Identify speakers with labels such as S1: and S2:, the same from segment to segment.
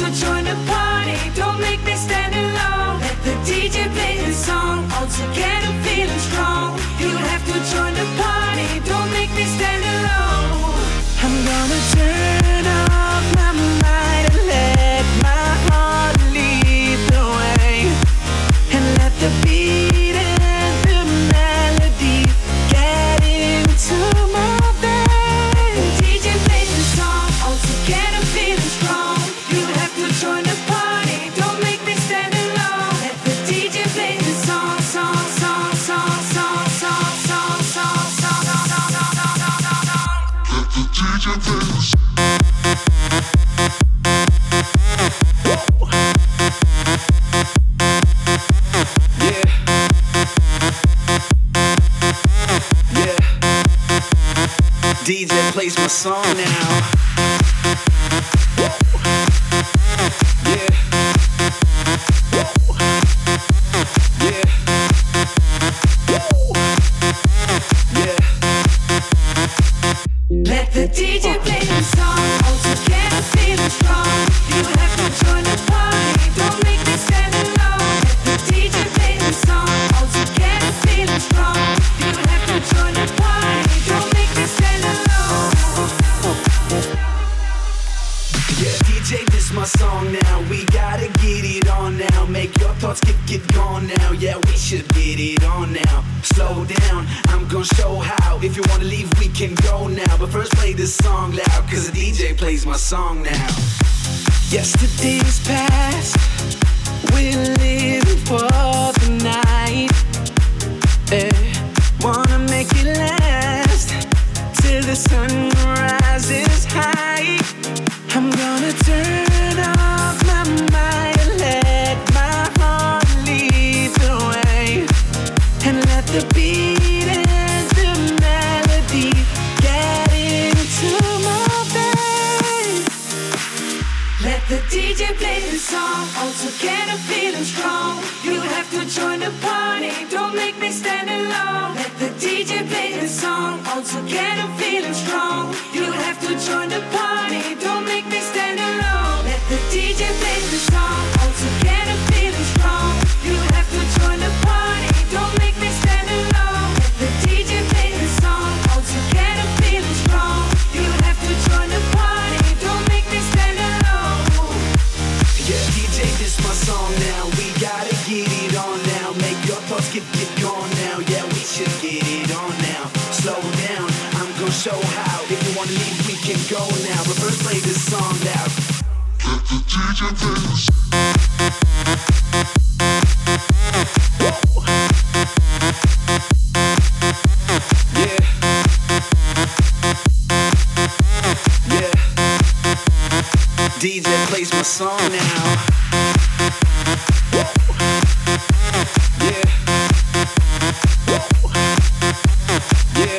S1: to join the party. Don't make me stand alone. Let the DJ play the song. All together feeling strong. You have to join the party. Don't make me stand alone. I'm gonna turn off my mind and let my heart lead the way. And let the beat and the melody get into my veins. DJ plays the song. All together feeling strong. You have to join the party. Don't make me stand alone. Let the DJ play the song, song, song, song, song, song, song, song, song, song, song, song, song, song. Let the DJ play the song. DJ plays my song now. Yeah. Yeah. Yeah. Let the DJ play the song. All together feeling strong. You have to join the party. Don't make me stand alone. Let the DJ play the song. All together feeling strong. You have to join the party. Don't make me stand alone. Yeah, DJ, this my song now. We gotta get it on now. Make your thoughts get gone now. Yeah, we should get it on now. Slow down, I'm gonna show how. If you wanna leave, we can go now. But first play this song loud, cause the DJ plays my song now. Yesterday's past, we're living for the night. Wanna make it last till the sun rises high. I'm gonna turn off my mind and let my heart lead the way. And let the beat and the melody get into my veins. Let the DJ play the song. All together feeling strong. You have to join the party. Don't make me stand alone. Let the DJ play the song. All together feeling strong. You have to join the party. Don't make me stand alone. Let the DJ play the song. All together feeling strong. You have to join the party. Don't make me stand alone. Let the DJ play the song. All together feeling strong. You have to join the party. Don't make me stand alone. Yeah, DJ, this my song now. We gotta get it on now. Make your thoughts get gone now. Yeah, we should get it on now. Slow down, I'm gonna show how. If you wanna leave, we can go now. But first play this song loud. Let the DJ play the song. Yeah. Yeah. DJ plays my song now. Yeah. Yeah.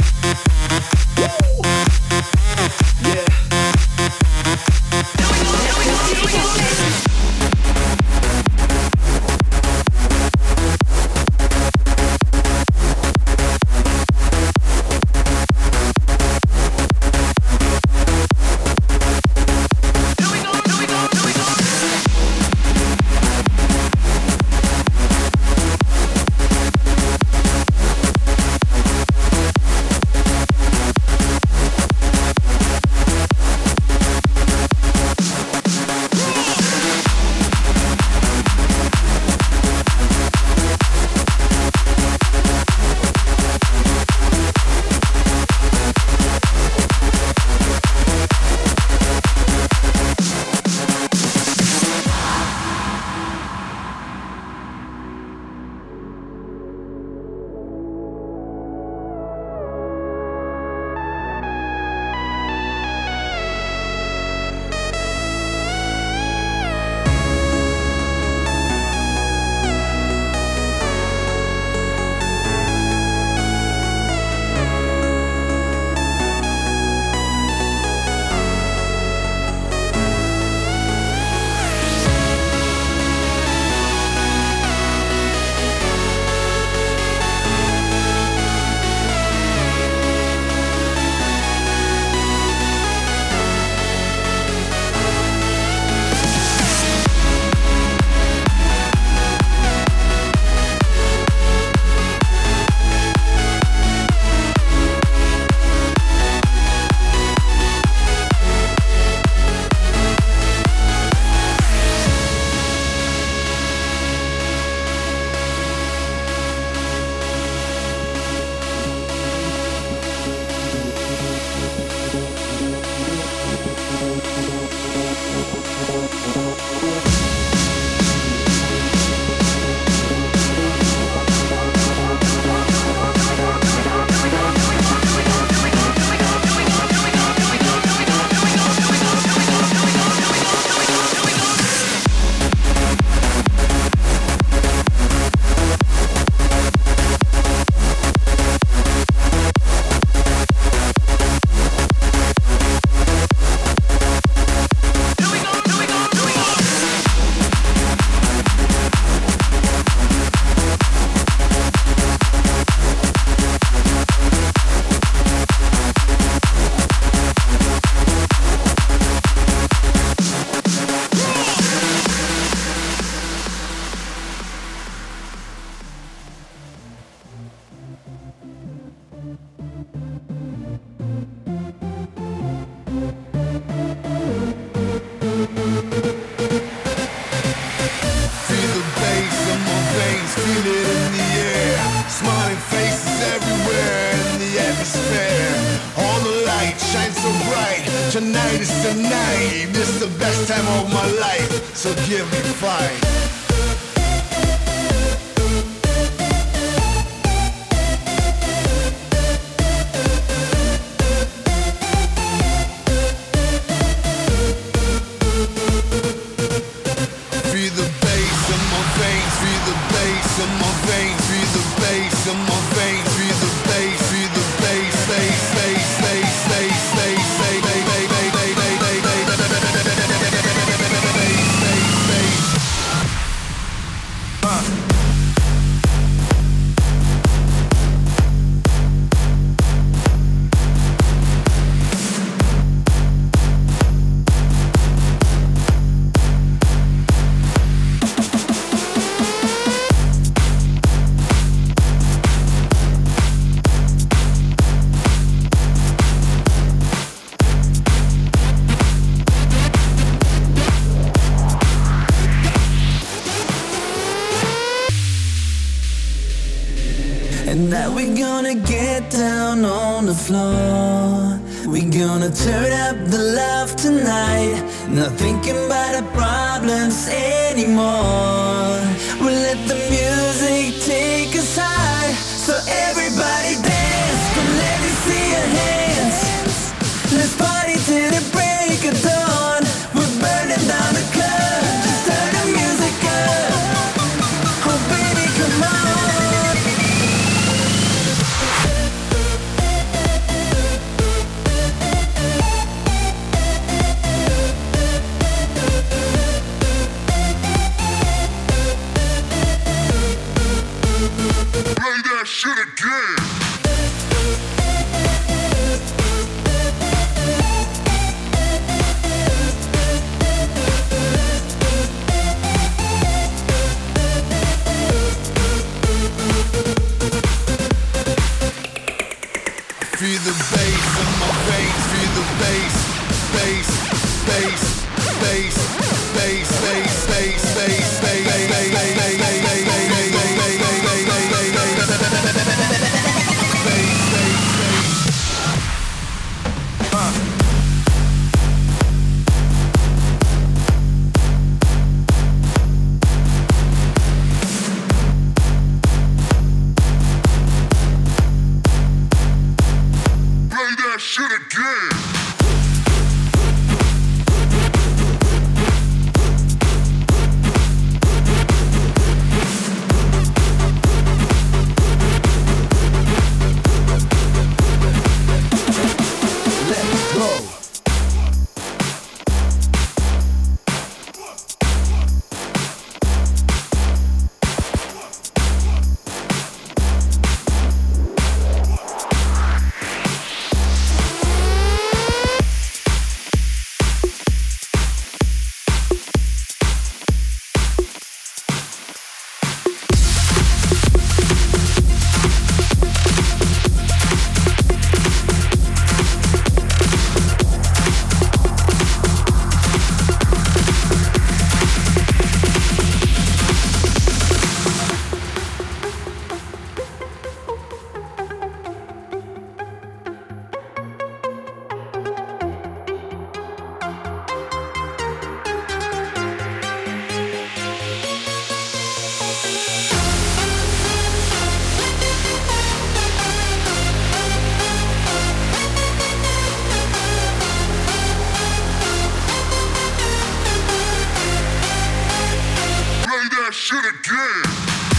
S1: Yeah.
S2: Tonight is the night, this is the best time of my life, so give me five. Feel the bass in my veins, feel the bass in my veins, feel the bass in my veins, feel the bass, bass, bass, bass, bass, bass, bass, bass, bass, bass, bass,
S1: And now we're gonna get down on the floor. We're gonna turn up the love tonight. Not thinking about our problems anymore. We'll let the music take us high. So everybody dance, come let me see your hands. Let's party till the break of dawn. We're burning down the club, just turn the music up. Oh baby, come on.
S2: play that shit again. Feel the bass in my veins, feel the bass, bass, bass, bass, bass, bass, bass, bass, bass, play that shit again. shit again.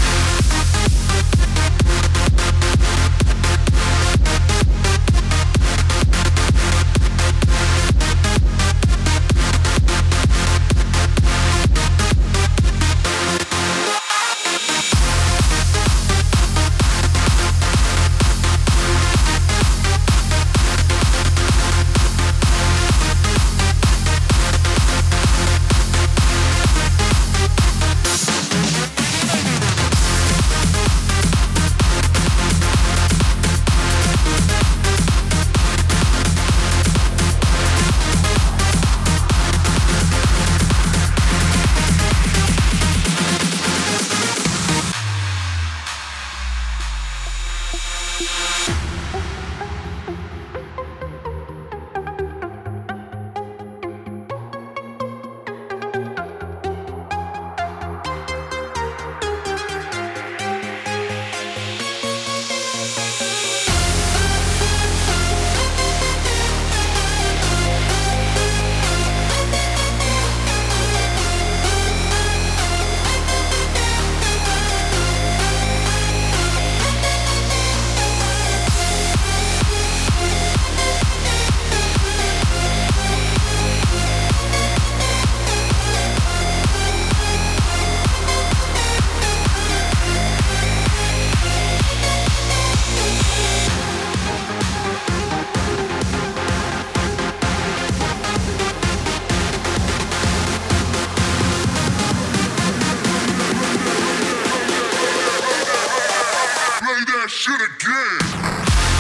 S2: Shit again.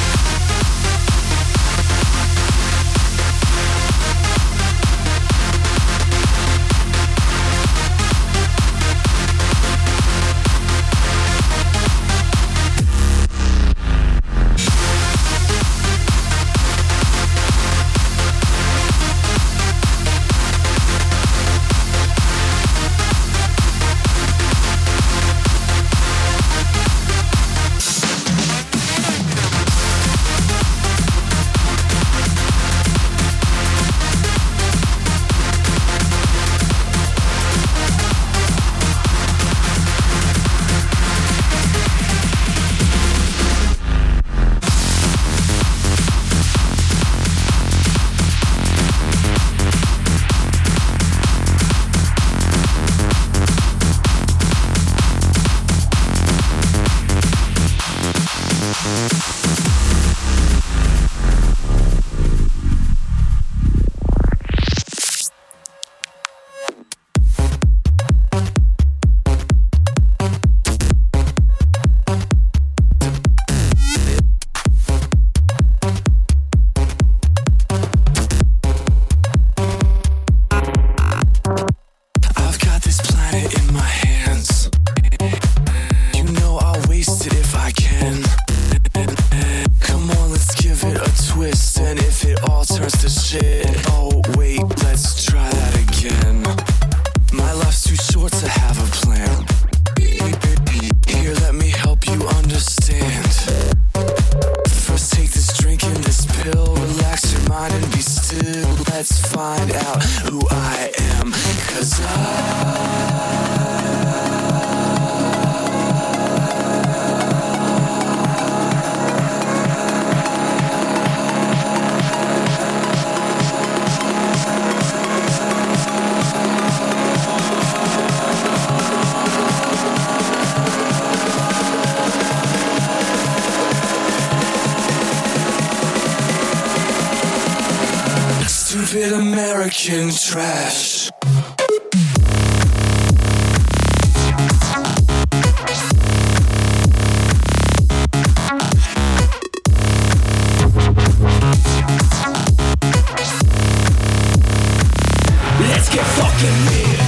S1: Stupid American trash. Let's get fucking weird.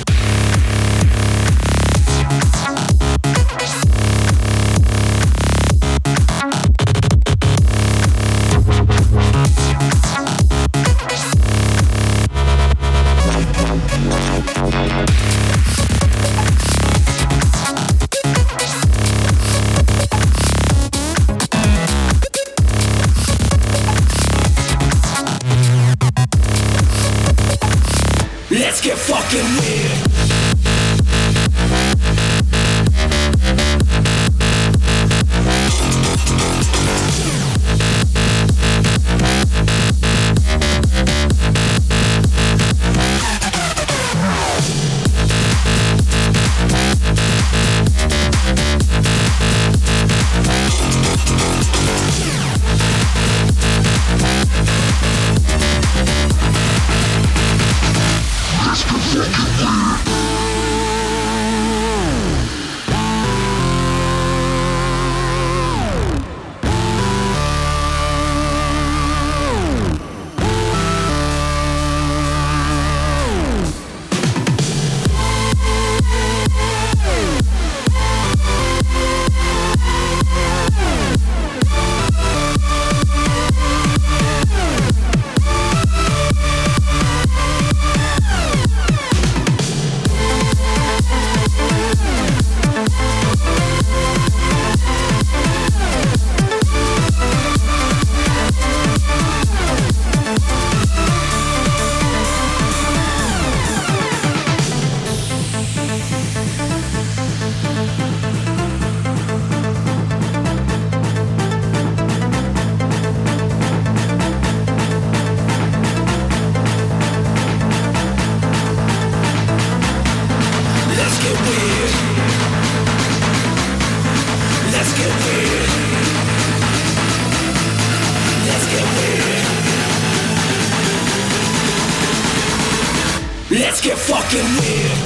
S1: Let's get fucking weird. Let's get fucking weird.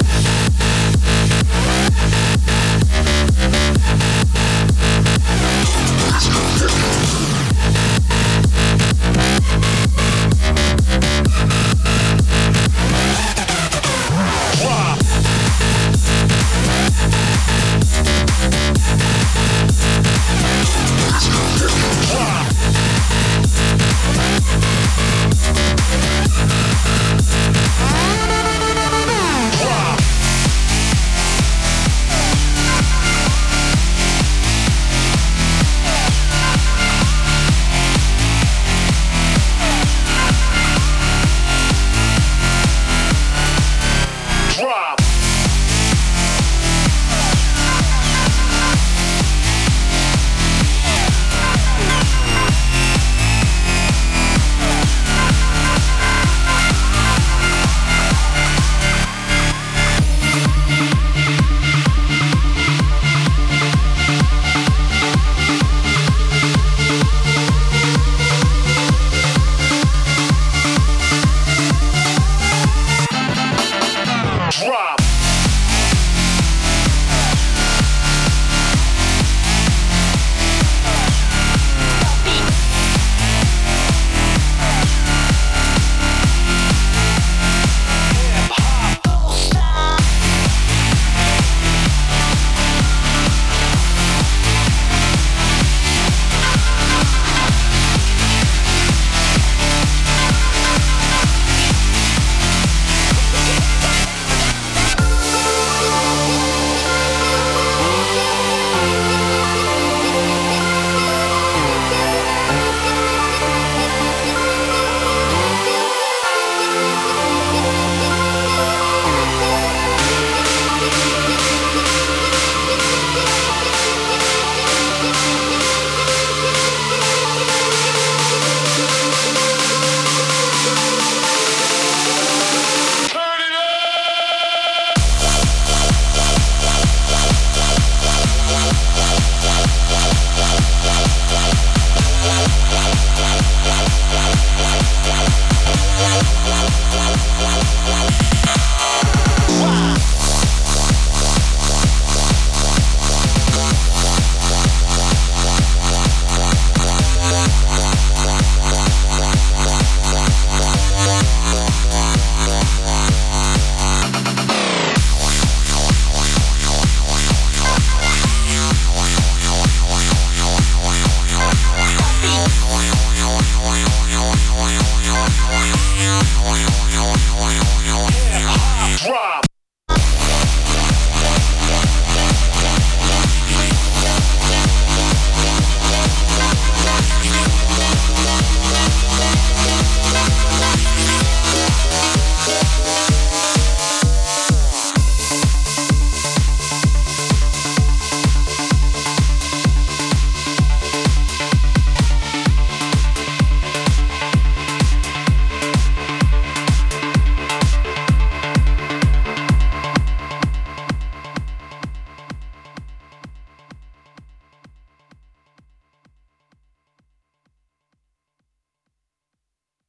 S2: Drop.